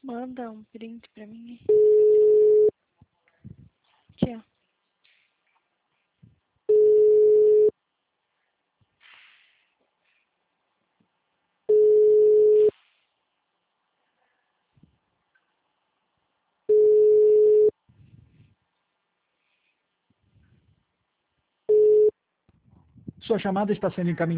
Manda um print pra mim. Aqui, ó. Sua chamada está sendo encaminhada.